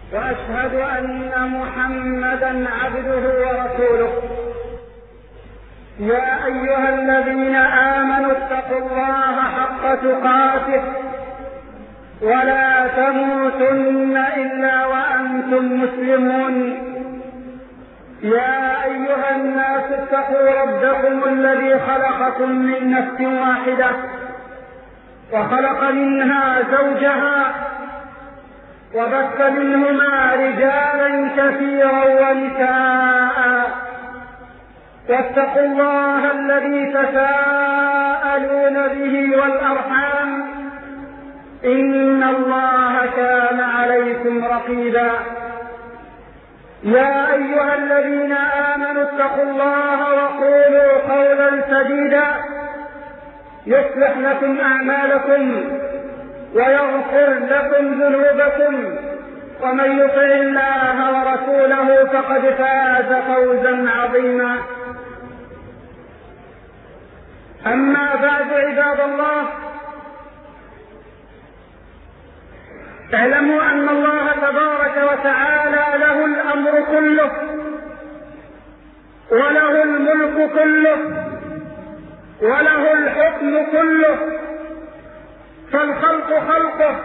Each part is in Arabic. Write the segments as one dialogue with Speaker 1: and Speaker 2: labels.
Speaker 1: وأشهد أن محمدا عبده ورسوله. يا أيها الذين آمنوا اتقوا الله حق تقاته ولا تموتن إلا وأنتم مسلمون. يا أيها الناس اتقوا ربكم الذي خلقكم من نفس واحدة وخلق منها زوجها وبث منهما رجالا كثيرا ونساء، واتقوا الله الذي تساءلون به والأرحام إن الله كان عليكم رقيبا. يا أيها الذين آمنوا اتقوا الله وقولوا قولا سديدا يصلح لكم أعمالكم ويغفر لكم ذنوبكم، ومن يطع الله ورسوله فقد فاز فوزا عظيما. أما بعد، عباد الله، اعلموا أن الله تبارك وتعالى له الأمر كله وله الملك كله وله الحكم كله، فالخلق خلقه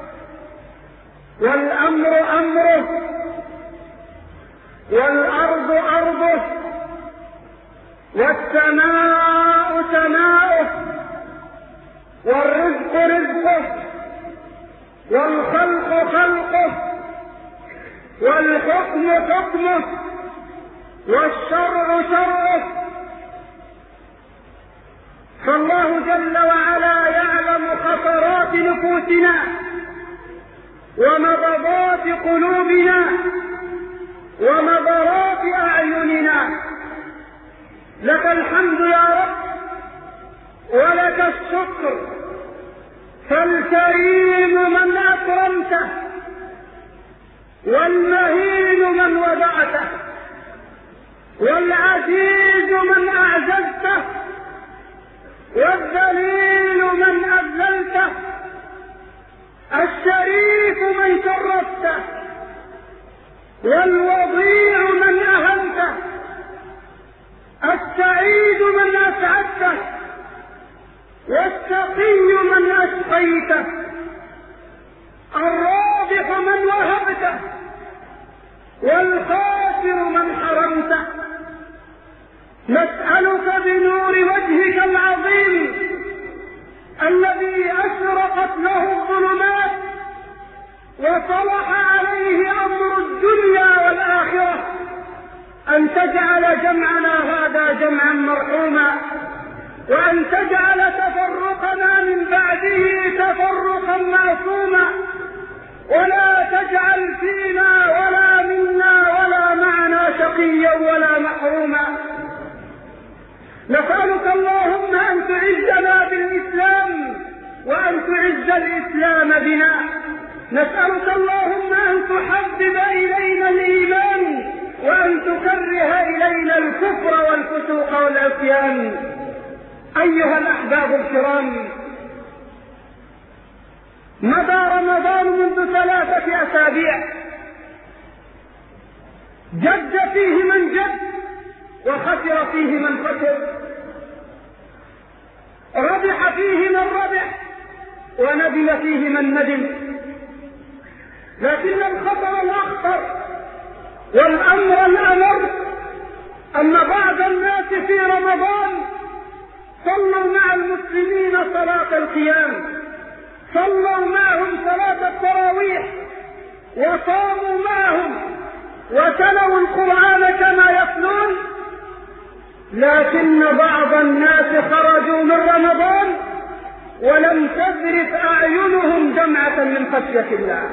Speaker 1: والأمر أمره والأرض أرضه والسماء سماؤه والرزق رزقه والخلق خلقه والحكم حكمه والشرع شرعه. فالله جل وعلا يعلم خطرات نفوسنا ونبضات قلوبنا ونظرات أعيننا. لك الحمد يا رب ولك الشكر، فالكريم من أكرمته والمهين من وضعته والعزيز من أعززته والذليل من أذللته، الشريف من شرفته والوضيع من أهنته، السعيد من أسعدته والشقي من أشقيته، الرابح من وهبته والخاسر من حرمته. نسألك بنور وجهك العظيم الذي أشرقت له الظلمات وصلح عليه أمر الدنيا والآخرة أن تجعل جمعنا هذا جمعا مرحوما، وأن تجعل تفرقنا من بعده تفرقا معصوما، ولا تجعل فينا ولا منا ولا معنا شقيا ولا محروما. نسألك اللهم أن تعزنا بالإسلام وأن تعز الإسلام بنا. نسألك اللهم أن تحبب إلينا الإيمان وأن تكره إلينا الكفر والفسوق والعصيان. أيها الأحباب الكرام، مضى رمضان منذ 3 أسابيع، جد فيه من جد وخسر فيه من خسر، ربح فيه من ربح وندم فيه من ندم. لكن الخطر الأخطر والأمر الأمر أن بعض الناس في رمضان صلوا مع المسلمين صلاة القيام، صلوا معهم صلاة التراويح وصاموا معهم وتلوا القرآن كما يتلون، لكن بعض الناس خرجوا من رمضان ولم تذرف أعينهم دمعة من خشية الله.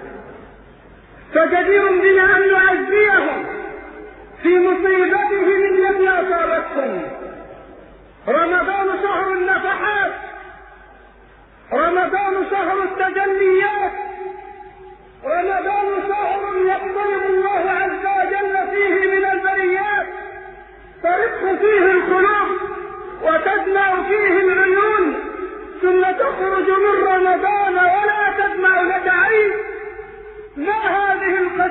Speaker 1: فجدير بنا أن نعزيهم في مصيبتهم التي أصابتهم. رمضان شهر النفحات، رمضان شهر التجليات، رمضان شهر يقبض الله عز وجل فيه من البريات، ترق فيه القلوب وتدمع فيه العيون، ثم تخرج من رمضان ولا تدمع لك عين. ما هذه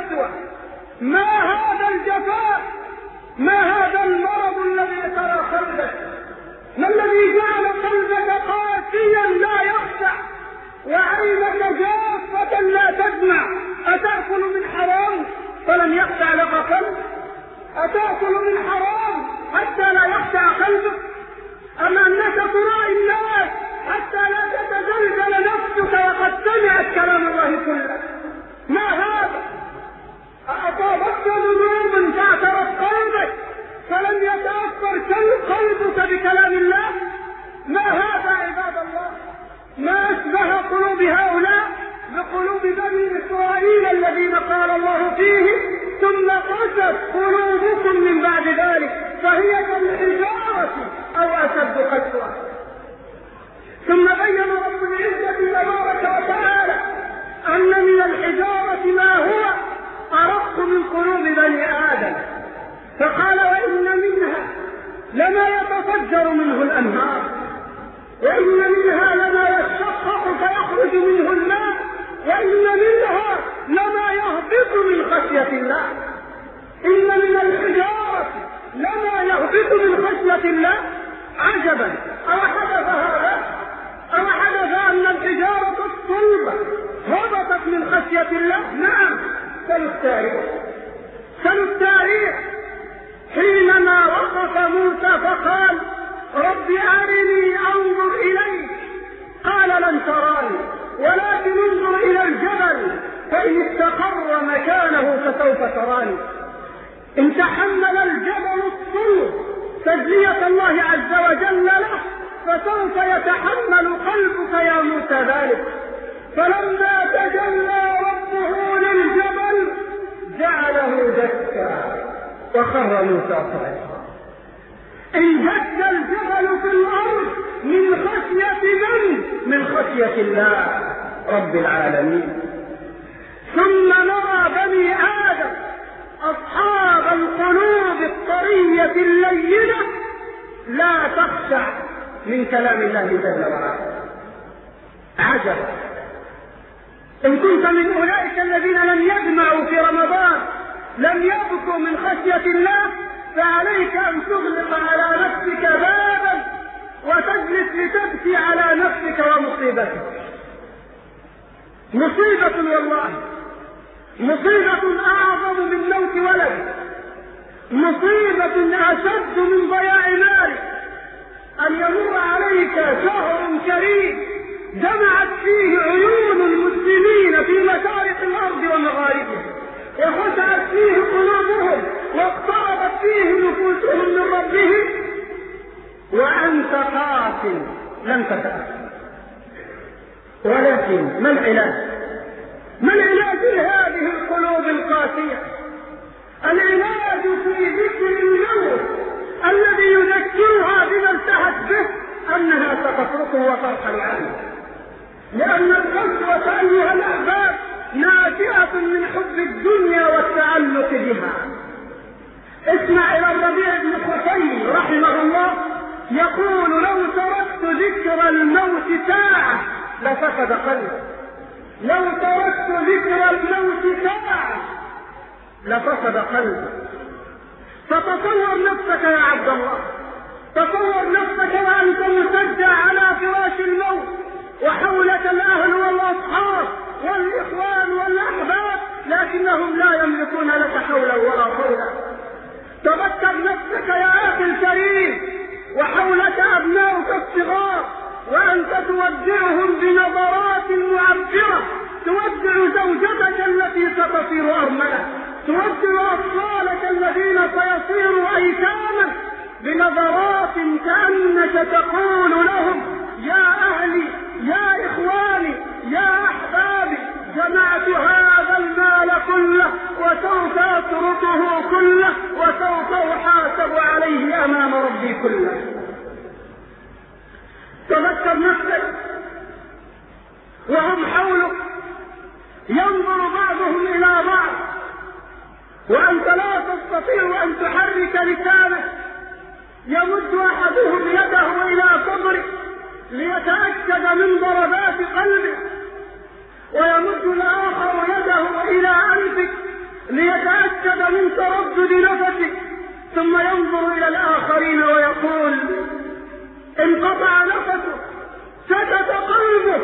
Speaker 1: قسوة؟ ما هذا الجفاء؟ ما هذا المرض الذي ترى قلبك؟ ما الذي جعل قلبك قاسيا لا يخشع وعينك جافة لا تدمع؟ أتأكل من حرام فلم يخشع لك قلب؟ أتأكل من حرام حتى لا يخشع قلبك؟ أم أنك تراعي الناس حتى لا تتزلزل نفسك وقد سمعت كلام الله كله؟ ما هذا؟ أصابتك ذنوب فاعترف قلبك فلم يتأثر قلبك بكلام الله؟ ما هذا عباد الله؟ ما أشبه قلوب هؤلاء بقلوب بني إسرائيل الذين قال الله فيه ثم قست قلوبكم من بعد ذلك فهي كالحجارة أو أشد قسوة. ثم بين رب العزة تبارك وتعالى أن من الحجارة ما هو أرق من قلوب بني آدم، فقال وإن منها لما يتفجر منه الأنهار، وإن منها لما يشقق فيخرج منه الماء، وإن منها لما يهبط من خشية الله. إن من الحجارة لما يهبط من خشية الله. عجبا، أو حدث هذا؟ أو حدث أن الحجارة الصلبة هبطت من خشية الله؟ نعم. سلوا التاريخ حينما وقف موسى فقال رب أرني أنظر إليك، قال لن تراني ولكن انظر إلى الجبل فإن استقر مكانه فسوف تراني. إن تحمل الجبل الصلب تجلية الله عز وجل له فسوف يتحمل قلبك يا موسى ذلك. فلما تجلى ربه للجبل جعله دكا وخر موسى صعقا. انجد الجبل في الأرض من خشية من خشية الله رب العالمين. ثم نرى بني آدم أصحاب القلوب الطرية اللينة لا تخشع من كلام الله جل وعلا. عجب، إن كنت من أولئك الذين لم يجمعوا في رمضان لم يبكوا من خشية الله فعليك أن تغلق على نفسك بابا وتجلس لتبكي على نفسك ومصيبتك. مصيبة والله، مصيبة أعظم من موت ولد، مصيبة أشد من ضياع مالك، أن يمر عليك شهر كريم جمعت فيه عيون المسلمين في مشارق الأرض ومغاربها وخشعت فيه قلوبهم واقتربت فيه نفوسهم من ربهم وأنت قاتل لم تتأثر. ولكن ما العلاج؟ ما العلاج لهذه القلوب القاسية؟ العلاج في ذكر الموت الذي يذكرها بما انتهت به أنها ستتركه وترحل عنه، لأن القسوة أيها الأحباب ناشئة من حب الدنيا والتعلق بها. اسمع إلى الربيع بن خثيم رحمه الله يقول لو تركت ذكر الموت ساعة لفسد قلبي، لو تركت ذكر الموت ساعة لفسد قلبي. فتصور نفسك يا عبد الله، تصور نفسك وأنت مسجى على فراش الموت وحولك الأهل والأصحاب والإخوان والأحباب لكنهم لا يملكون لك حولا ولا قولا. تذكر نفسك يا أخي الكريم وحولك أبناؤك الصغار وأنت تودعهم بنظرات معبرة، تودع زوجتك التي ستصير أرملة، تودع أطفالك الذين سيصيروا أيتاما بنظرات كأنك تقول لهم يا أهلي يا إخواني يا أحبابي جمعت هذا المال كله وسوف أتركه كله وسوف أحاسب عليه أمام ربي كله. تذكر نفسك وهم حولك ينظر بعضهم إلى بعض وأنت لا تستطيع أن تحرك لسانك، يمد أحدهم يده إلى صدرك ليتأكد من ضربات قلبه، ويمد الآخر يده إلى أنفك تردد نفسه، ثم ينظر إلى الآخرين ويقول انقطع نفسه، سكت قلبه،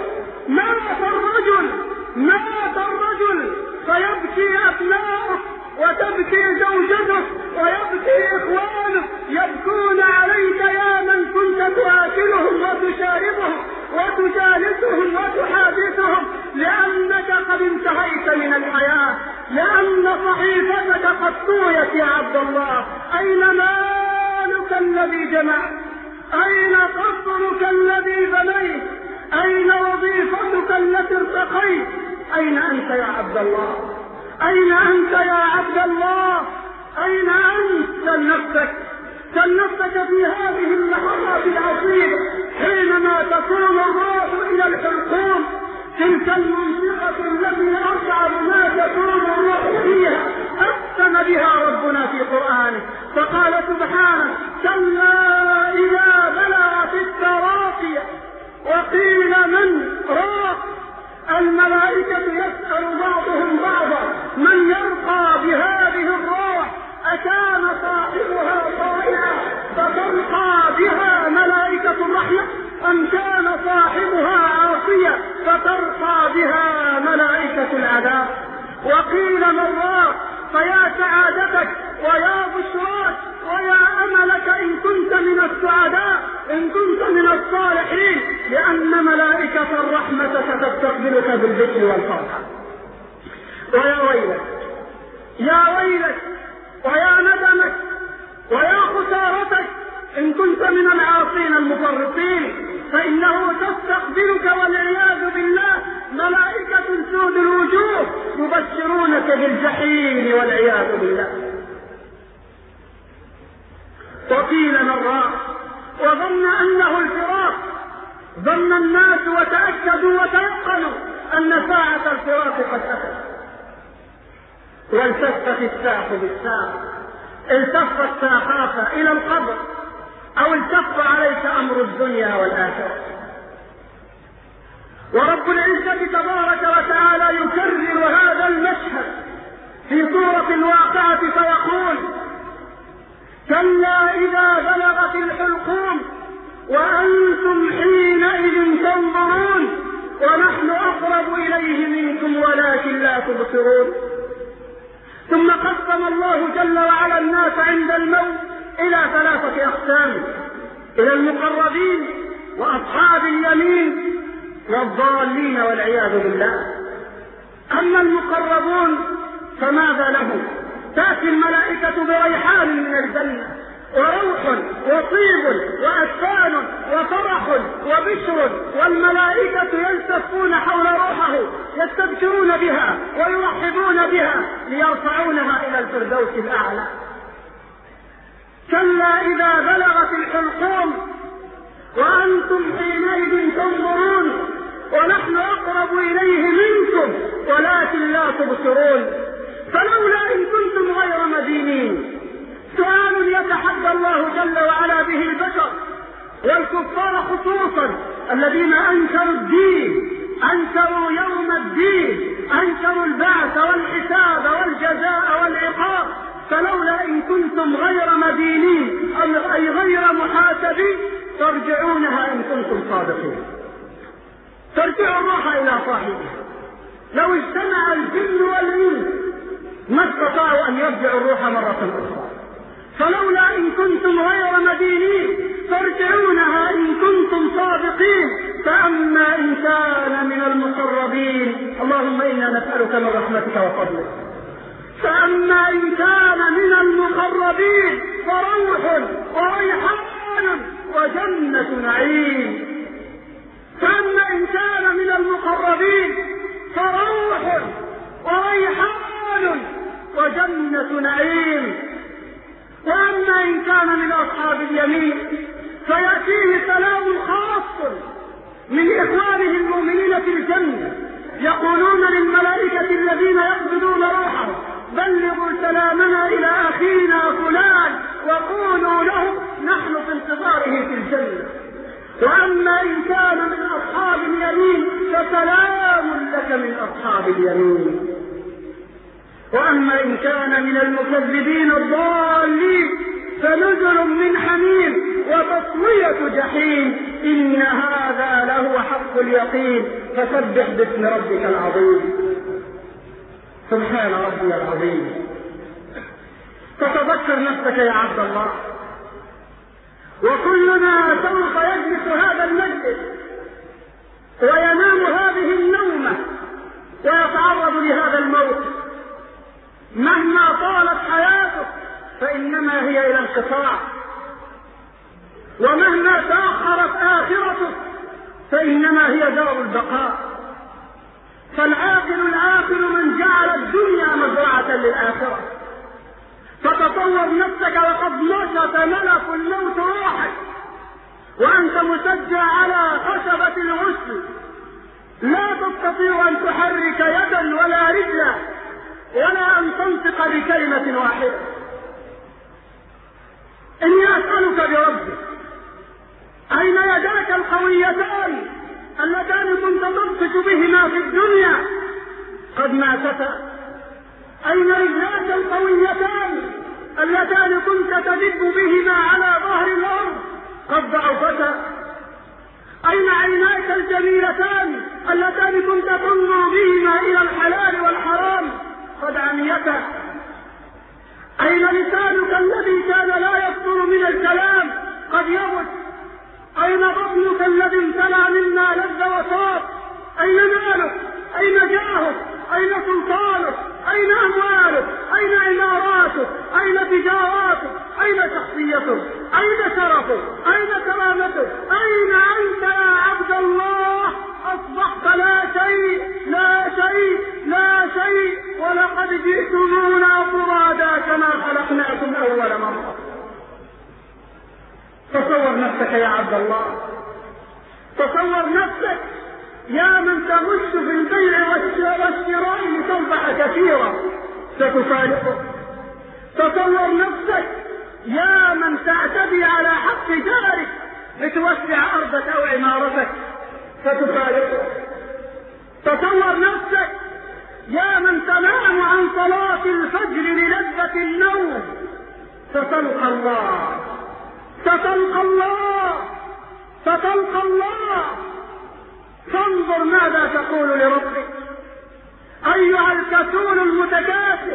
Speaker 1: مات الرجل، فيبكي أبناؤه وتبكي زوجته ويبكي إخوانه، يبكون عليك يا من كنت تآكلهم وتشاربهم وتجالسهم وتحادثهم، لأنك قد انتهيت من الحياة، لأن صحيفتك قد طويت يا عبد الله. أين مالك الذي جمعت؟ أين قصرك الذي بنيت؟ أين وظيفتك التي ارتقيت؟ أين أنت يا عبد الله؟ أين أنت يا عبد الله؟ أين أنت؟ سل نفسك في هذه اللحظات العصيبة حينما تكون الروح إلى الحلقوم، تلك المنطقة التي أصعب ما تكون الروح فيها أقسم بها ربنا في قرآنه، فقال سبحانه: كلا إذا بلغت التراقي وقيل من راق. الملائكة يسأل بعضهم بعضا: من يرقى بهذه الروح؟ أكان صاحبها طائعا فترقى بها ملائكة الرحمة، أم كان صاحبها عاصيا فترقى بها ملائكة العذاب؟ وقيل من راق، فيا سعادتك ويا بشراك ويا أملك إن كنت من السعداء، إن كنت من الصالحين، لأن ملائكة الرحمة ستستقبلك بالذكر والفرحة. ويا ويلك يا ويلك ويا ندمك ويا خسارتك إن كنت من العاصين المفرطين، فإنه تستقبلك والعياذ بالله ملائكة سود الوجوه يبشرونك بالجحيم والعياذ بالله. وقيل من راق، وظن أنه الفراق، ظن الناس وتأكدوا وتيقنوا أن ساعة الفراق قد أتت، والتفت الساق بالساق، التفت ساقاك إلى القبر أو التف عليك أمر الدنيا والآخرة. ورب العزة تبارك وتعالى يكرر هذا المشهد في سورة الواقعة فيقول: كلا إذا بلغت الحلقوم وأنتم حينئذ تنظرون ونحن أقرب إليه منكم ولكن لا تبصرون. ثم قسم الله جل وعلا الناس عند الموت إلى 3 أقسام: إلى المقربين وأصحاب اليمين والضالين والعياذ بالله. أما المقربون فماذا لهم؟ تأتي الملائكة بريحان من الجنة وروح وطيب وأكفان وفرح وبشر، والملائكة يلتفون حول روحه يستبشرون بها ويرحبون بها ليرفعونها إلى الفردوس الأعلى. كلا إذا بلغت الحلقوم وأنتم حينئذ تنظرون ونحن أقرب إليه منكم ولكن لا تبصرون. فلولا إن كنتم غير مدينين. سؤال يتحدى الله جل وعلا به البشر والكفار خصوصا الذين أنكروا الدين، أنكروا يوم الدين، أنكروا البعث والحساب والجزاء والعقاب. فلولا إن كنتم غير مدينين أي غير محاسبين ترجعونها إن كنتم صادقين. ترجع الروح إلى صاحبها. لو اجتمع الجن والإنس ما استطاعوا أن يرجعوا الروح مرة أخرى. فلولا إن كنتم غير مدينين ترجعونها إن كنتم صادقين. فأما إن كان من المقربين، اللهم إنا نسألك من رحمتك وفضلك، فأما إن كان من المقربين فروح وريحان وجنة نعيم. فأما إن كان من المقربين فروح وريحان وجنة نعيم. وأما إن كان من أصحاب اليمين فيأتيه سلام خاص من إخوانه المؤمنين في الجنة، يقولون للملائكة الذين يقبضون روحه: بلغوا سلامنا إلى أخينا فلان وقولوا له نحن في انتظاره في الجنة. وأما إن كان من أصحاب اليمين فسلام لك من أصحاب اليمين. وأما إن كان من المكذبين الضالين فنزل من حميم وتصلية جحيم إن هذا لهو حق اليقين. فسبح باسم ربك العظيم. سبحان ربي العظيم. فتذكر نفسك يا عبد الله، وكلنا سوف يجلس هذا المجلس وينام هذه النومة ويتعرض لهذا الموت. مهما طالت حياته فإنما هي إلى انقطاع، ومهما تأخرت آخرته فإنما هي دار البقاء. فالعاقل من جعل الدنيا مزرعة للآخرة. فتصور نفسك وقد نشط ملك الموت روحك وأنت مسجى على خشبة الغسل، لا تستطيع أن تحرك يدا ولا رجلا ولا أن تنطق بكلمة واحدة. إني أسألك بربك، أين يداك القويتان اللتان كنت تبطش بهما في الدنيا؟ قد ماتتا. أين رجلاك القويتان اللتان كنت تدب بهما على ظهر الأرض؟ قد ضعفتا. أين عيناك الجميلتان اللتان كنت تنظر بهما إلى الحلال والحرام؟ قد عميتا. أين لسانك الذي كان لا يصدر من الكلام؟ قد يبت. أين بطنك الذي امتلأ مما لذ وطاب؟ أين مالك؟ أين جاهك؟ أين سلطانك؟ أين أموالك؟ أين عماراتك؟ أين تجاراتك؟ أين شخصيتك؟ أين شرفك؟ أين كرامتك؟ أين أنت يا عبد الله؟ أصبحت لا شيء لا شيء لا شيء، ولقد جئتمونا فرادا كما خلقناكم أول مرة. تصور نفسك يا عبد الله، تصور نفسك يا من تغش في البيع والشراء لتربح كثيرا ستفارقه. تصور نفسك يا من تعتدي على حق جارك لتوسع أرضك أو عمارتك ستفارقه. تصور نفسك يا من تنام عن صلاة الفجر للذة النوم ستلقى الله، ستلقى الله، ستلقى الله. فانظر ماذا تقول لربك أيها الكسول المتكاسل،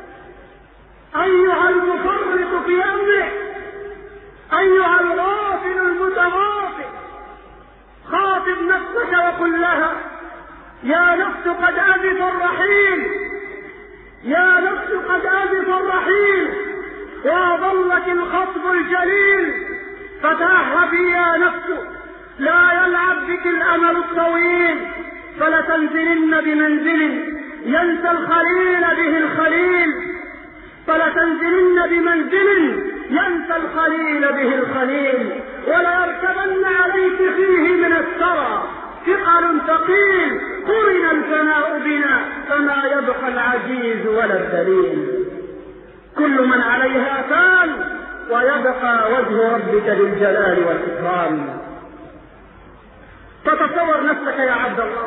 Speaker 1: أيها المفرط في أمره، أيها الغافل المتغافل. خاطب نفسك وقل لها يا نفس قد أزف الرحيل، يا نفس قد أزف الرحيل وأظلك الخطب الجليل. فتأهبي يا نفس، لا يلعب بك الأمل الطويل، فلتنزلن بمنزل ينسى الخليل به الخليل، فلتنزلن بمنزل ينسى الخليل به الخليل، وليركبن عليك فيه من الثرى ثقل ثقيل، قرن الفناء بنا فما يبقى العجيز ولا الذليل. كل من عليها فان ويبقى وجه ربك ذي الجلال والإكرام. فتصور نفسك يا عبد الله،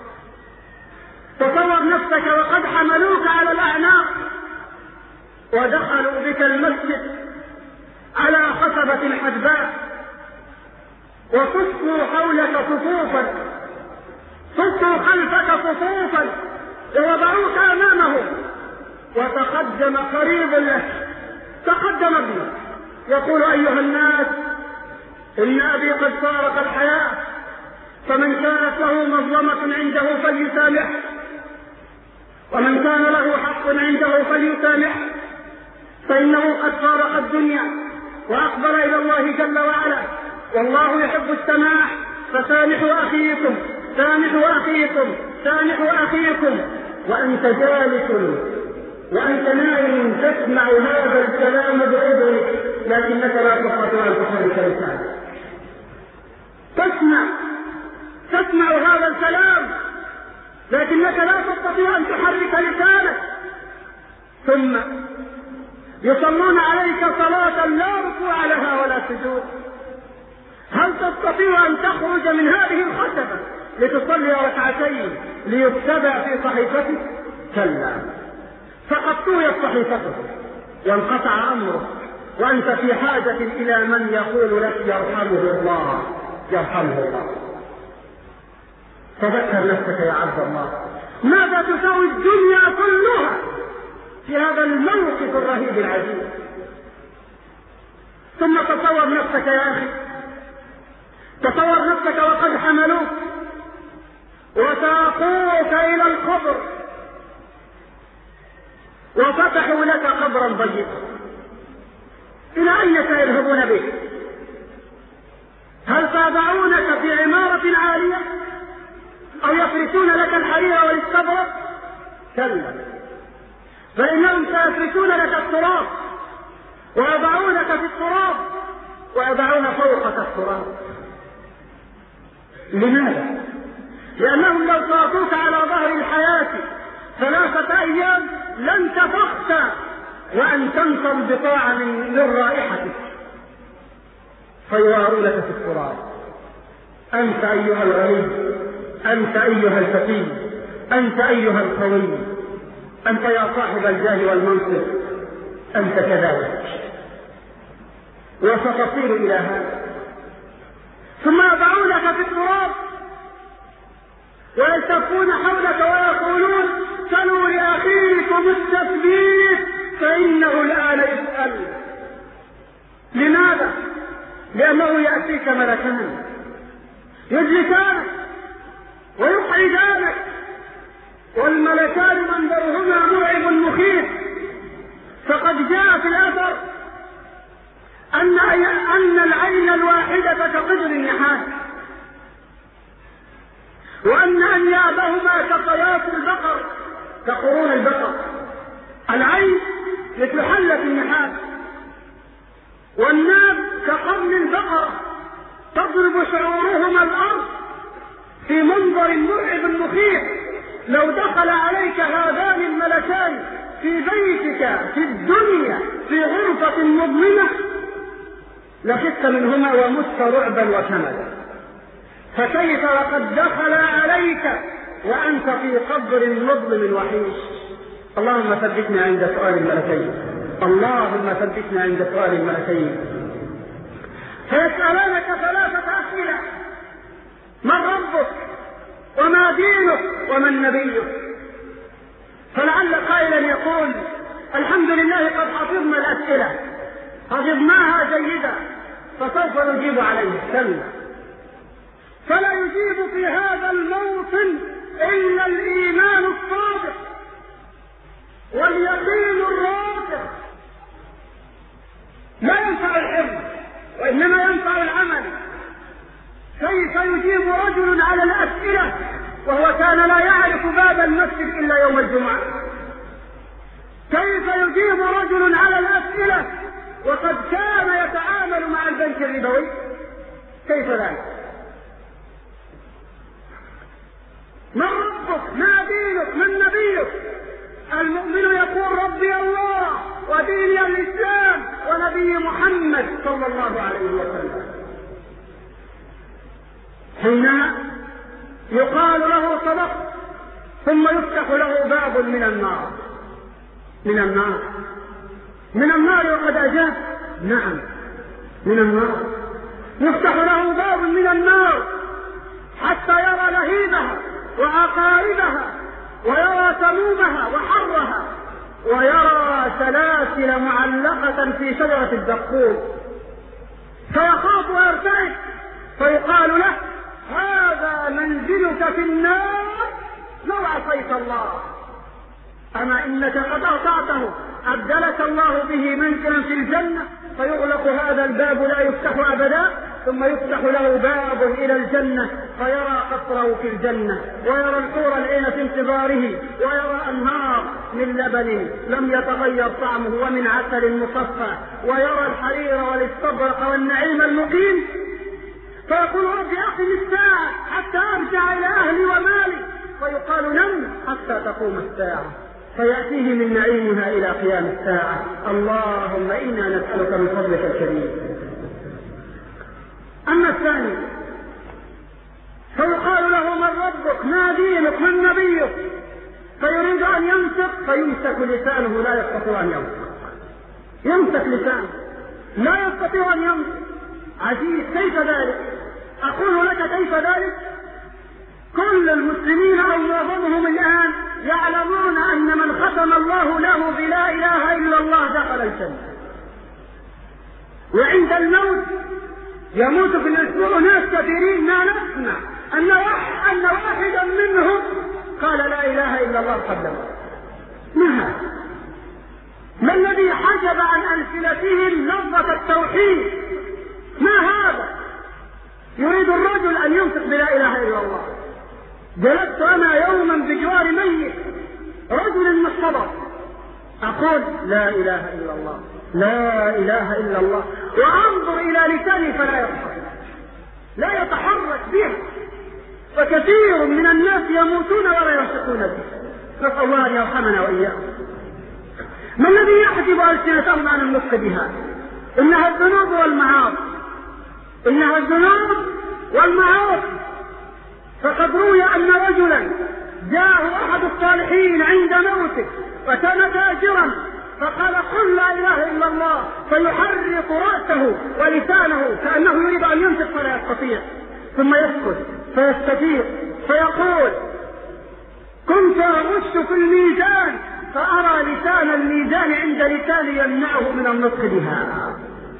Speaker 1: تصور نفسك وقد حملوك على الأعناق ودخلوا بك المسجد على خشبة حدباء وصفوا حولك صفوفا، صفوا خلفك صفوفا ووضعوك أمامهم، وتقدم قريب له، تقدم ابنه يقول أيها الناس إن أبي قد فارق الحياة، فمن كانت له مظلمة عنده فليسامح، ومن كان له حق عنده فليسامح، فإنه قد فارق الدنيا وأقبل إلى الله جل وعلا، والله يحب السماح، فسامحوا أخيكم، سامحوا أخيكم، سامحوا أخيكم. وأنت جالس وأنت نائم تسمع هذا الكلام بأذنك، لكنك لا تستطيع أن تحرك لسانك. تسمع هذا الكلام لكنك لا تستطيع أن تحرك لسانك. ثم يصلون عليك صلاة لا ركوع لها ولا سجود. هل تستطيع أن تخرج من هذه الخشبة لتصلي ركعتين ليكتبع في صحيفتك؟ كلا. طويت صحيفته وانقطع أمره، وأنت في حاجة إلى من يقول لك يرحمه الله يرحمه الله. تذكر نفسك يا عبد الله، ماذا تساوي الدنيا كلها في هذا الموقف الرهيب العجيب؟ ثم تصور نفسك يا أخي، تصور نفسك وقد حملوك وساقوك إلى القبر وفتحوا لك قبرا ضيقا، إلى أين سيذهبون بك؟ هل سيضعونك في عمارة عالية أو يفرشون لك الحرير والاستبرق؟ كلا، فإنهم سيفرشون لك التراب ويضعونك في التراب ويضعون فوقك التراب. لماذا؟ لأنهم لو تركوك على ظهر الحياة 3 أيام لن تفخت وأن تنسى البطاعة من رائحتك، فيوارونك في التراب. أنت أيها الغني، أنت أيها الفقير، أنت أيها القوي، أنت يا صاحب الجاه والمنصب، أنت كذلك، وستصير إلى هذا. ثم يضعونك في التراب ويلتفون حولك ويقولون سلوا لأخيكم التثبيت فإنه الآن يسأل. لماذا؟ لأنه يأتيك ملكان يجلسانك ويقعدانك، والملكان منظرهما مرعب مخيف. فقد جاء في الأثر أن العين الواحدة كقدر النحاس، وأن أنيابهما كطيات البقر كقرون البقر. العين مثل حلة النحاس، والناب كقرن البقر، تضرب شعورهما الأرض في منظر مرعب مخيف. لو دخل عليك هذان الملكان في بيتك في الدنيا في غرفة مظلمة لخفت منهما ومت رعبا وكمدا، فكيف وقد دخل عليك وأنت في قبر مظلم وحيش؟ اللهم ثبتنا عند سؤال الملكين، اللهم ثبتنا عند سؤال الملكين. فيسألانك 3 أسئلة: من ربك؟ وما دينك؟ ومن نبيك؟ فلعل قائلا يقول الحمد لله قد حفظنا الأسئلة، حفظناها جيدا، فسوف نجيب عليه. كلا، فلا يجيب في هذا الموطن إلا الإيمان الصادق واليقين الراسخ. لا ينفع الحفظ وإنما ينفع العمل. كيف يجيب رجل على الأسئلة وهو كان لا يعرف باب المسجد إلا يوم الجمعة؟ كيف يجيب رجل على الأسئلة وقد كان يتعامل مع البنك الربوي؟ كيف ذلك؟ من ربك؟ ما دينك؟ من نبيك؟ المؤمن يقول ربي الله وديني الإسلام ونبي محمد صلى الله عليه وسلم. حينما يقال له صدق، ثم يفتح له باب من النار. من النار، من النار وقد أجاب، نعم من النار. يفتح له باب من النار حتى يرى لهيبها وعقاربها ويرى سمومها وحرها ويرى سلاسل معلقة في شجرة الزقوم، فيخاف ويرتعد، فيقال له هذا منزلك في النار لو عصيت الله، أما إنك قد أطعته أبدلك الله به منزلا في الجنة، فيغلق هذا الباب لا يفتح أبدا، ثم يفتح له باب إلى الجنة فيرى قصره في الجنة ويرى الحور العين في انتظاره ويرى أنهار من لبن لم يتغير طعمه ومن عسل مصفى ويرى الحرير والاستبرق والنعيم المقيم، فيقول رب أقم الساعة حتى أرجع إلى أهلي ومالي، فيقال نم حتى تقوم الساعة، فيأتيه من نعيمها إلى قيام الساعة. اللهم إنا نسألك من فضلك الكريم. أما الثاني فيقال له من ربك؟ ما دينك؟ من نبيك؟ فيريد أن ينطق فيمسك لسانه لا يستطيع أن ينطق، يمسك لسانه لا يستطيع أن ينطق. عزيز كيف ذلك؟ أقول لك كيف ذلك. كل المسلمين أو معظمهم الآن يعلمون أن من ختم الله له بلا إله إلا الله دخل الجنة، وعند الموت يموت في الأسبوع ناس كثيرين ما نسمع أن واحدا منهم قال لا إله إلا الله قبل الموت. ما هذا؟ ما الذي حجب عن ألسنتهم لفظة التوحيد؟ ما هذا؟ يريد الرجل أن ينطق بلا إله إلا الله. جلست أنا يوما بجوار ميت رجل مصطبر أقول لا إله إلا الله لا إله إلا الله، وأنظر إلى لساني فلا يتحرك، لا يتحرك به. وكثير من الناس يموتون ولا يرشقون به، نسأل الله أن يرحمنا وإياهم. ما الذي يحجب ألسنتهم عن النطق بها؟ إنها الذنوب والمعاصي، إنها الذنوب والمعاصي. فقد روي أن رجلا جاءه أحد الصالحين عند موته وكان تاجرا فقال قل لا إله إلا الله، فيحرك رأسه ولسانه كأنه يريد أن ينطق فلا يستطيع، ثم يسكت فيستفيق فيقول كنت أغش في الميزان فأرى لسان الميزان عند لساني يمنعه من النطق بها.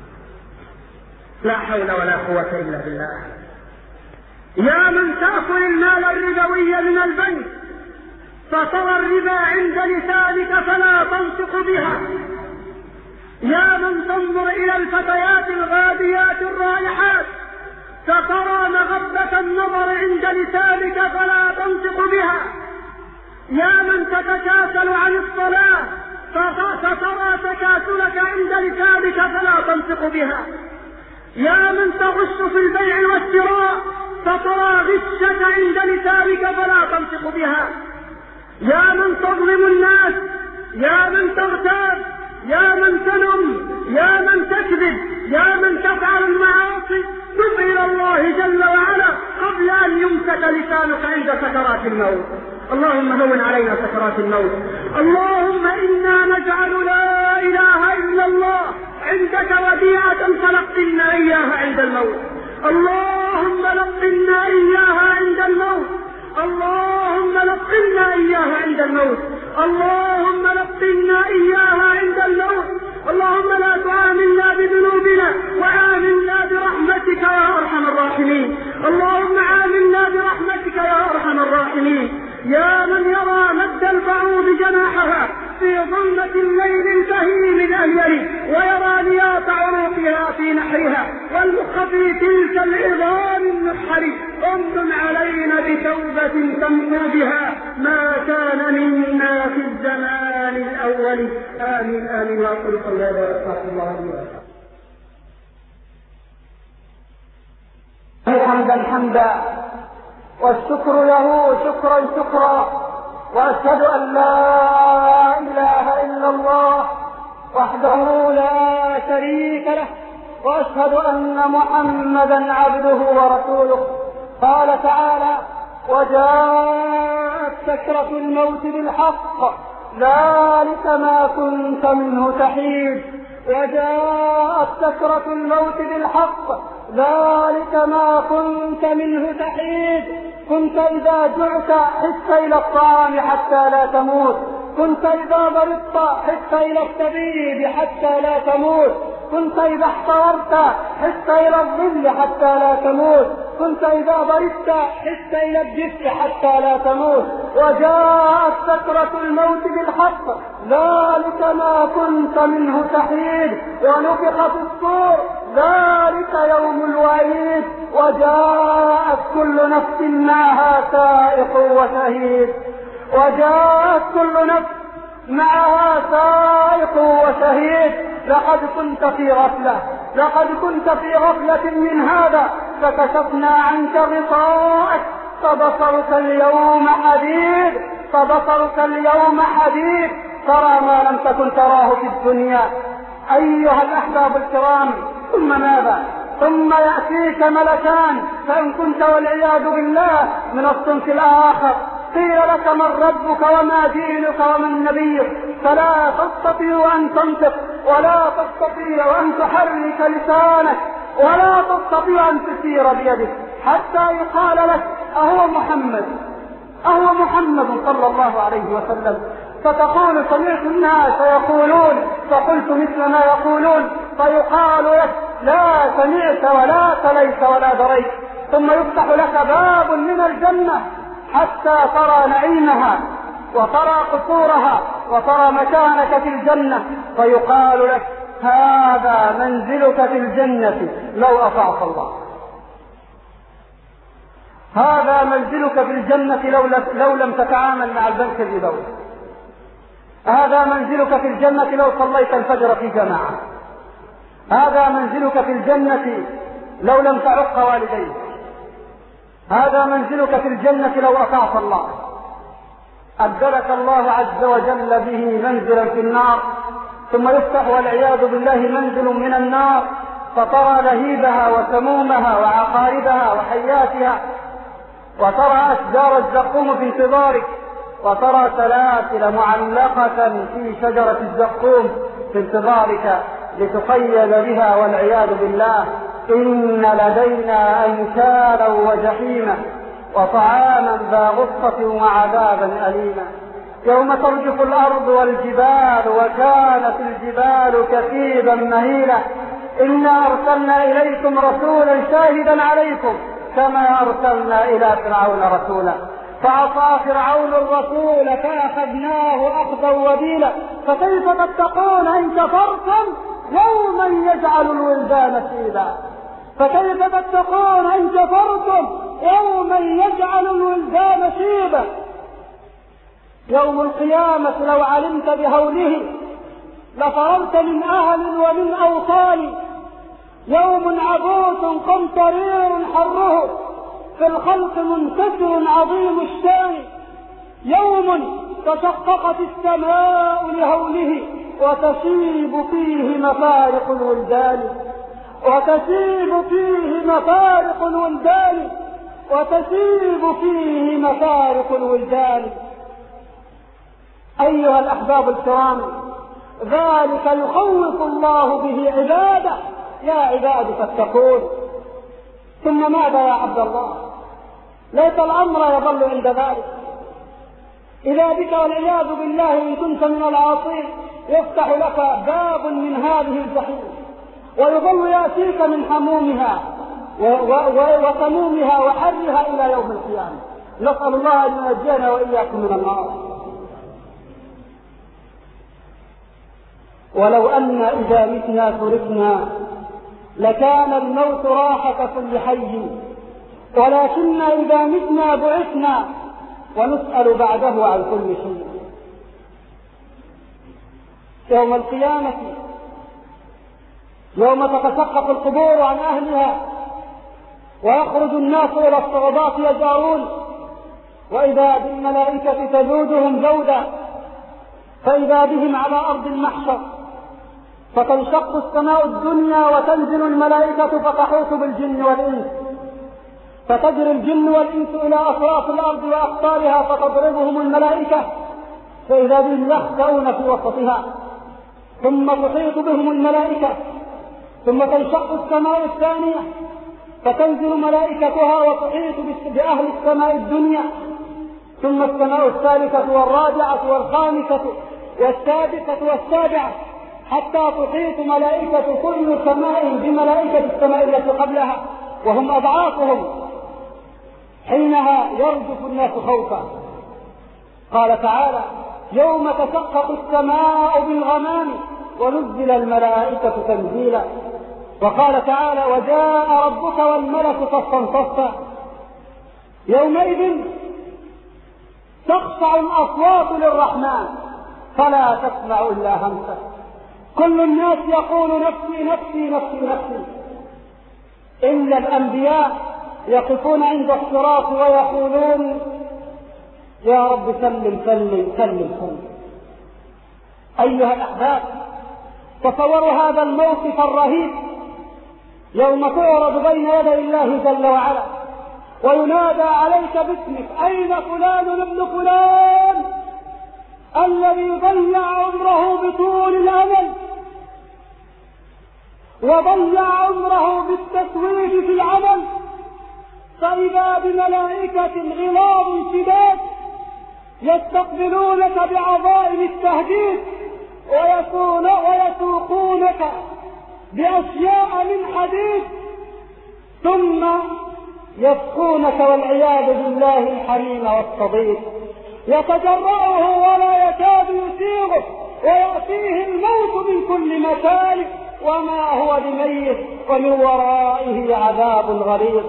Speaker 1: لا حول ولا قوة إلا بالله. يا من تأكل المال الربوي من البنك فترى الربا عند لسانك فلا تنطق بها. يا من تنظر إلى الفتيات الغاديات الرائحات فترى مغبة النظر عند لسانك فلا تنطق بها. يا من تتكاسل عن الصلاة فترى تكاسلك عند لسانك فلا تنطق بها. يا من تغش في البيع والشراء فترى غشك عند لسانك فلا تنطق بها. يا من تظلم الناس، يا من تغتاب، يا من تنم، يا من تكذب، يا من تفعل المعاصي، تب إلى الله جل وعلا قبل أن يمسك لسانك عند سكرات الموت. اللهم هون علينا سكرات الموت. اللهم إنا نجعل لا إله إلا الله عندك وديعة فلقنا إياها عند الموت. اللهم لقنا إياها عند الموت. اللهم لقنا إياها عند الموت. اللهم لقنا إياها عند الموت. اللهم لا تعاملنا بذنوبنا وعاملنا برحمتك يا أرحم الراحمين. اللهم عاملنا برحمتك يا أرحم الراحمين. يا من يرى مد البعوض جناحها في ظلمة الليل البهيم الأهيل ويرى نياط عروقها في نحرها والمخ في تلك العظام النحر، امن علينا بتوبة تمحو بها ما كان منا في الزمان الأول. آمين آمين. وأقول قولي هذا وأستغفر الله لي ولكم.
Speaker 2: حمدا حمدا والشكر له شكرا شكرا، وأشهد أن لا إله إلا الله وحده لا شريك له، وأشهد أن محمدا عبده ورسوله. قال تعالى وجاءت سكرة الموت بالحق ذلك ما كنت منه تحيد. وجاءت سكرة الموت بالحق ذلك ما كنت منه تحيد. كنت إذا جعت حس إلى الطعام حتى لا تموت، كنت إذا مرضت حس إلى الطبيب حتى لا تموت، كنت إذا احتررت حس إلى الظل حتى لا تموت، كنت إذا ضربت حس إلى الجسد حتى لا تموت. وجاءت سكرة الموت بالحق ذلك ما كنت منه تحيد. ونفخ في الصور ذلك يوم الوعيد. وجاءت كل نفس معها سائق وشهيد. وجاءت كل نفس معها سائق وشهيد. لقد كنت في غفلة، لقد كنت في غفلة من هذا فكشفنا عنك غطاءك فبصرك اليوم حديد، فبصرك اليوم حديد. ترى ما لم تكن تراه في الدنيا. أيها الأحباب الكرام، ثم ماذا؟ ثم يأتيك ملكان، فإن كنت والعياذ بالله من الصنف الآخر قيل لك من ربك وما دينك ومن نبيك فلا تستطيع أن تنطق ولا تستطيع أن تحرك لسانك ولا تستطيع أن تسير بيدك حتى يقال لك أهو محمد صلى الله عليه وسلم، فتقول سمعت الناس يقولون فقلت مثل ما يقولون، فيقال لك لا سمعت ولا تليت ولا دريت، ثم يفتح لك باب من الجنة حتى ترى نعيمها وترى قصورها وترى مكانك في الجنة، فيقال لك هذا منزلك في الجنة لو أطعت الله، هذا منزلك في الجنة لو لم تتعامل مع البنك الربوي، هذا منزلك في الجنة لو صليت الفجر في جماعة، هذا منزلك في الجنة لو لم تعق والديك، هذا منزلك في الجنة لو أطعت الله. أبدلك الله عز وجل به منزلا في النار، ثم يفتح والعياذ بالله منزل من النار، فترى لهيبها وسمومها وعقاربها وحياتها، وترى أشجار الزقوم في انتظارك، وترى سلاسل معلقة في شجرة الزقوم في انتظارك لتقيد بها والعياذ بالله. إن لدينا أنكالا وجحيما وطعاما ذا غصة وعذابا أليما. يوم ترجف الأرض والجبال وكانت الجبال كثيبا مهيلا. إنا أرسلنا إليكم رسولا شاهدا عليكم كما أرسلنا إلى فرعون رسولا فعصى فرعون الرسول فأخذناه أخذا وبيلا. فكيف تتقون إن كفرتم يوما يجعل الولدان شيبا. فكيف تتقون إن كفرتم يوما يجعل الولدان شيبا. يوم القيامة لو علمت بهوله لفررت من أهل ومن أوطان. يوم عبوس قمطرير حره في الخلق منكسر عظيم الشان. يوم تشققت السماء لهوله وتشيب فيه مفارق الولدان وتشيب فيه مفارق الولدان وتشيب فيه مفارق الولدان. أيها الأحباب الكرام، ذلك يخوف الله به عباده. يا عباد فاتقون. ثم ماذا يا عبد الله؟ ليس الأمر يظل عند ذلك. إذا بك والعياذ بالله إن كنت من العاصين يفتح لك باب من هذه الجحيم ويظل يأتيك من حمومها وسمومها وحرها إلى يوم القيامة. نسأل الله أن ينجينا وإياكم من النار. ولو أن إذا متنا تركنا لكان الموت راحة كل حي، ولكن إذا متنا بعثنا ونسأل بعده عن كل شيء. يوم القيامة يوم تتشقق القبور عن أهلها ويخرج الناس إلى الصعوبات يجارون، وإذا بالملائكة تجودهم جودا، فإذا بهم على أرض المحشر فتنشق السماء الدنيا وتنزل الملائكة فتحوط بالجن والإنس، فتجري الجن والإنس إلى أطراف الأرض وأقطارها فتضربهم الملائكة، فإذا بهم يخسئون في وسطها، ثم تحيط بهم الملائكة، ثم تنشق السماء الثانية فتنزل ملائكتها وتحيط بأهل السماء الدنيا، ثم السماء الثالثة والرابعة والخامسة والسادسة والسابعة، حتى تحيط ملائكة كل سماء بملائكة السماء التي قبلها وهم أضعافهم. حينها يرجف الناس خوفا. قال تعالى: يوم تشقق السماء بالغمام ونزل الملائكة تنزيلا. وقال تعالى: وجاء ربك والملك صفا صفا. يومئذ تخشع الأصوات للرحمن فلا تسمع إلا همسا. كل الناس يقول نفسي نفسي نفسي نفسي، إلا الأنبياء يقفون عند الصراط ويقولون: يا رب سلم سلم سلم سلم. أيها الأحباب، تصوروا هذا الموقف الرهيب يوم تعرض بين يدي الله جل وعلا وينادى عليك باسمك: أين فلان ابن فلان الذي ضيع عمره بطول الأمل وضيع عمره بالتسويف في العمل؟ فإذا بملائكة غلاظ شداد يستقبلونك بعظائم التهديد ويسوقونك بأشياء من حديد، ثم يسقونك والعياذ بالله الحميم والصديق، يتجرعه ولا يكاد يسيغه، ويأتيه الموت من كل مكان وما هو بميت، ومن ورائه عذاب غليظ.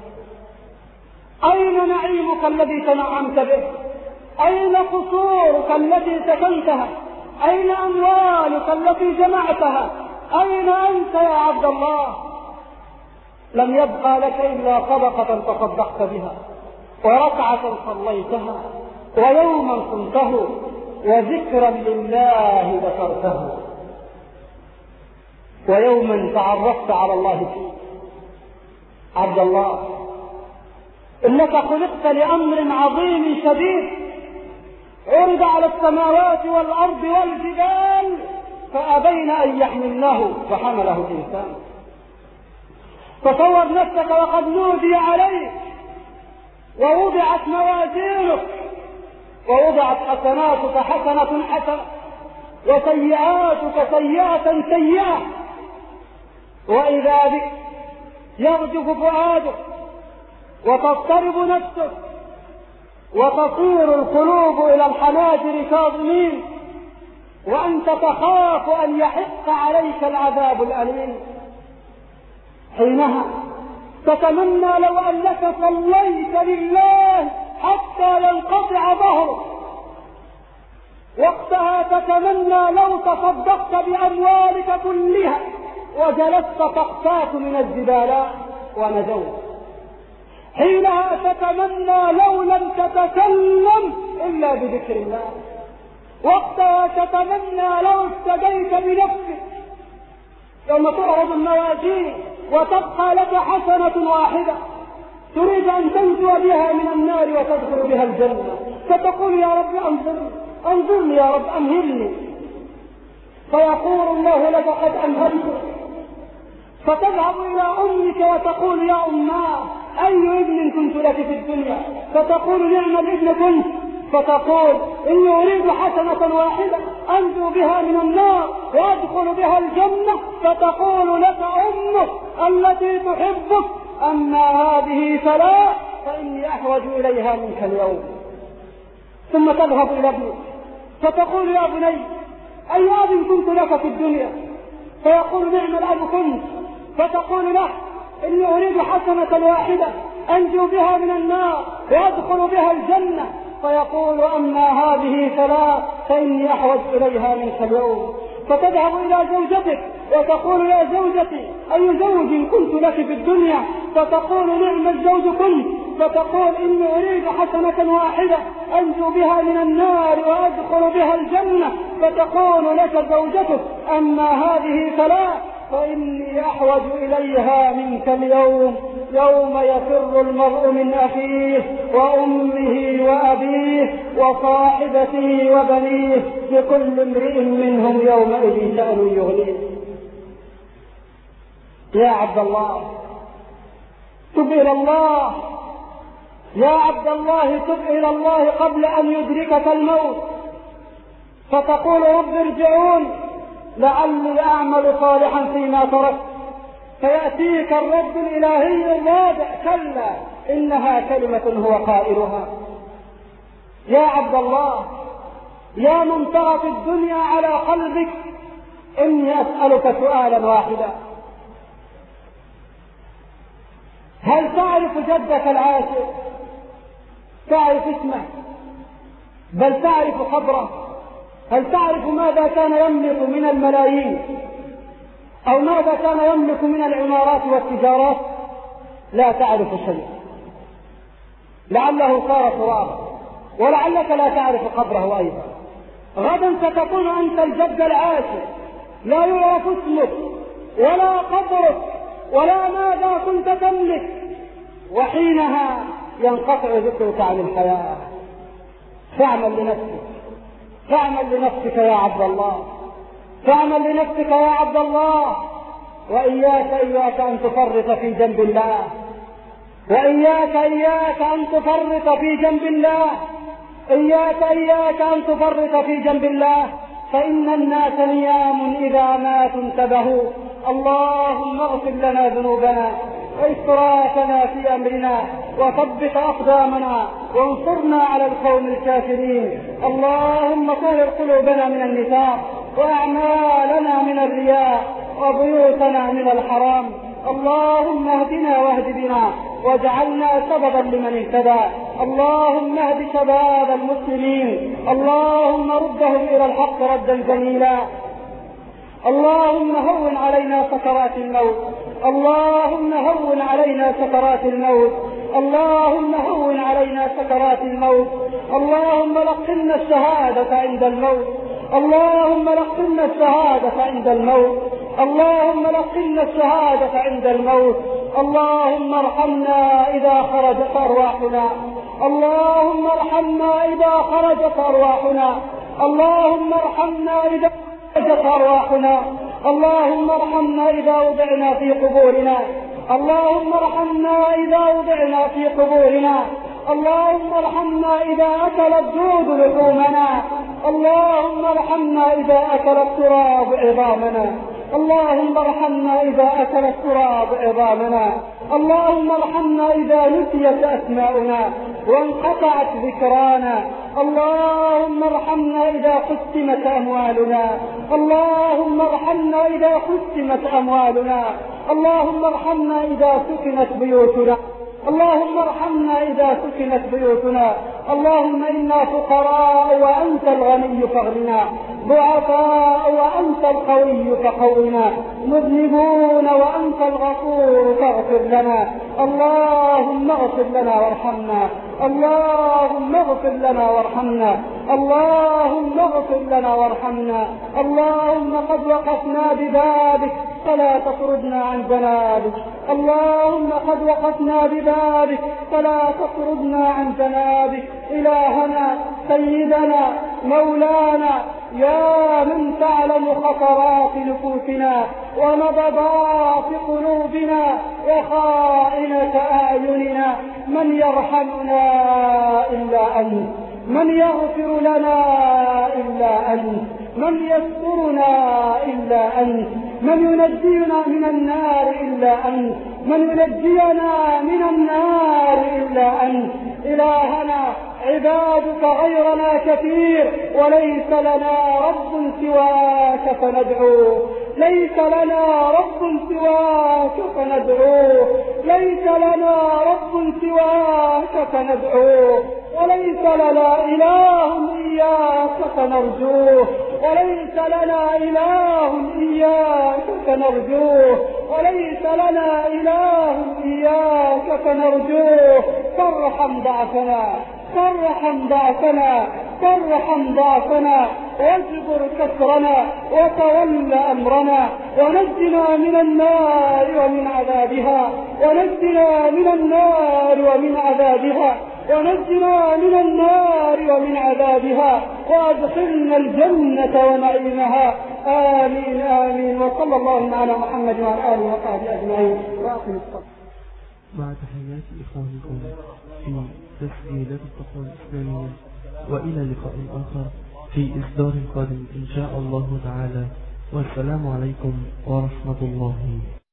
Speaker 2: أين نعيمك الذي تنعمت به؟ أين قصورك التي سكنتها؟ أين أموالك التي جمعتها؟ أين أنت يا عبد الله؟ لم يبقى لك إلا صدقة تصدقت بها، وركعة صليتها، ويوما صمته، وذكرا لله ذكرته، ويوما تعرفت على الله فيه. عبد الله، إنك خلقت لأمر عظيم شديد عرض على السماوات والأرض والجبال فأبين أن يحملنه فحمله الإنسان. تصور نفسك وقد نودي عليك ووضعت موازينك ووضعت حسناتك حسنة حسنة وسيئاتك سيئة سيئة، وإذا بك يرجف فؤادك وتضطرب نفسك وتصير القلوب إلى الحناجر كاظمين، وأنت تخاف أن يحق عليك العذاب الأليم. حينها تتمنى لو أنك صليت لله حتى ينقطع ظهرك، وقتها تتمنى لو تصدقت بأموالك كلها وجلست تقتات من الزبالات ونجوت. حينها تتمنى لو لم تتكلم إلا بذكر الله، وقتها تتمنى لو افتديت بنفسك. يوم تعرض الموازين وتبقى لك حسنة واحدة تريد أن تنجو بها من النار وتدخل بها الجنة، فتقول: يا رب أنظرني يا رب أمهلني، فيقول الله لك: قد أمهلتك. فتذهب إلى أمك وتقول: يا أماه، أي ابن كنت لك في الدنيا؟ فتقول: نعم الابن كنت. فتقول: إني أريد حسنة واحدة أنجو بها من النار وأدخل بها الجنة. فتقول لك أمك التي تحبك: أما هذه فلا، فإني أحوج إليها منك اليوم. ثم تذهب إلى ابنك فتقول: يا بني، أي أب كنت لك في الدنيا؟ فيقول: نعم الأب كنت. فتقول له: إني أريد حسنة واحدة أنجو بها من النار وأدخل بها الجنة. فيقول: أما هذه فلا، فإني أحوج إليها منك اليوم. فتذهب إلى زوجتك وتقول: يا زوجتي، أي زوج كنت لك في الدنيا؟ فتقول: نعم الزوج كنت. فتقول: إني أريد حسنة واحدة أنجو بها من النار وأدخل بها الجنة. فتقول لك زوجتك: أما هذه فلا، فإني أحوج إليها منك اليوم، يوم يفر المرء من أخيه وأمه وأبيه وصاحبته وبنيه، لكل امرئ منهم يومئذ شأن يغنيه. يا عبد الله، تب إلى الله. يا عبد الله، تب إلى الله قبل أن يدركك الموت، فتقول: رب ارجعون لعلي أعمل صالحا فيما تركت. فيأتيك الرب الإلهي الرادع: كلا إنها كلمة هو قائلها. يا عبد الله، يا من طغت الدنيا على قلبك، إني أسألك سؤالا واحدا: هل تعرف جدك العاشر؟ تعرف اسمه؟ بل تعرف قبره؟ هل تعرف ماذا كان يملك من الملايين؟ أو ماذا كان يملك من العمارات والتجارات؟ لا تعرف شيء. لعله صار ترابا، ولعلك لا تعرف قبره أيضا. غدا ستكون أنت الجد العاشر، لا يعرف اسمك ولا قبرك ولا ماذا كنت تملك. وحينها ينقطع ذكرك عن الحياة. فاعمل لنفسك، فاعمل لنفسك يا عبد الله، فاعمل لنفسك يا عبد الله. وإياك أن تفرط في جنب الله، وإياك أن تفرط في جنب الله، إياك أن تفرط في جنب الله، فإن الناس نيام إذا ماتوا انتبهوا. اللهم اغفر لنا ذنوبنا وإسرافنا في أمرنا وثبت أقدامنا وانصرنا على القوم الكافرين. اللهم طهر قلوبنا من النفاق وأعمالنا من الرياء وبيوتنا من الحرام. اللهم اهدنا واهد بنا واجعلنا سببا لمن اهتدى. اللهم اهد شباب المسلمين، اللهم ردهم إلى الحق ردا جميلا. اللهم هون علينا سكرات الموت، اللهم هون علينا سكرات الموت، اللهم هون علينا سكرات الموت. اللهم لقنا الشهادة عند الموت، اللهم لقنا الشهادة عند الموت، اللهم لقنا الشهادة عند الموت. اللهم ارحمنا إذا خرجت أرواحنا، اللهم ارحمنا إذا خرجت أرواحنا، اللهم ارحمنا إذا خرجت أرواحنا، اللهم ارحمنا إذا وضعنا في قبورنا، اللهم ارحمنا إذا وضعنا في قبورنا، اللهم ارحمنا إذا أكل الدود لحومنا، اللهم ارحمنا إذا أكل التراب عظامنا، اللهم ارحمنا إذا أكل التراب عظامنا، اللهم ارحمنا إذا نسيت أسماؤنا وانقطعت ذكرانا، اللهم ارحمنا إذا قسمت أموالنا، اللهم ارحمنا إذا قسمت أموالنا، اللهم ارحمنا إذا سكنت بيوتنا، اللهم ارحمنا إذا سكنت بيوتنا. اللهم إنا فقراء وأنت الغني فاغننا، ضعفاء وأنت القوي فقونا، مذنبون وأنت الغفور فاغفر لنا. اللهم اغفر لنا وارحمنا، اللهم اغفر لنا وارحمنا، اللهم اغفر لنا وارحمنا. اللهم قد وقفنا ببابك فلا تطردنا عن جنابك، اللهم قد وقفنا ببابك فلا تطردنا عن جنابك. إلهنا سيدنا مولانا، يا من تعلم خطرات نفوسنا ونبضات قلوبنا وخائنة أعيننا، من يرحمنا إلا أنت، من يغفر لنا إلا أنت، من يسترنا إلا أنت، من ينجينا من النار إلا أنت، من ينجينا من النار إلا أنت. إلهنا عبادك غيرنا كثير وليس لنا رب سواك فندعوه، ليس لنا رب سواك فندعوه، ليس لنا رب سواك فندعوه، وليس لنا إله إياك فنرجوه، وليس لنا إله إياك فنرجوه، وليس لنا إله إياك فنرجوه. فارحم ضعفنا، فارحم ضعفنا، فارحم ضعفنا، واجبر كسرنا وتول أمرنا، ونجنا من النار ومن عذابها، ونجنا من النار ومن عذابها، ونجنا من النار ومن عذابها، وادخلنا الجنة ونعيمها. آمين آمين. وصلى الله على محمد وعلى آله وصحبه أجمعين. وأقم الصلاة.
Speaker 3: مع تحيات إخوانكم في تسجيلات التقوى الإسلامية، وإلى لقاء آخر في إصدار قادم إن شاء الله تعالى، والسلام عليكم ورحمة الله.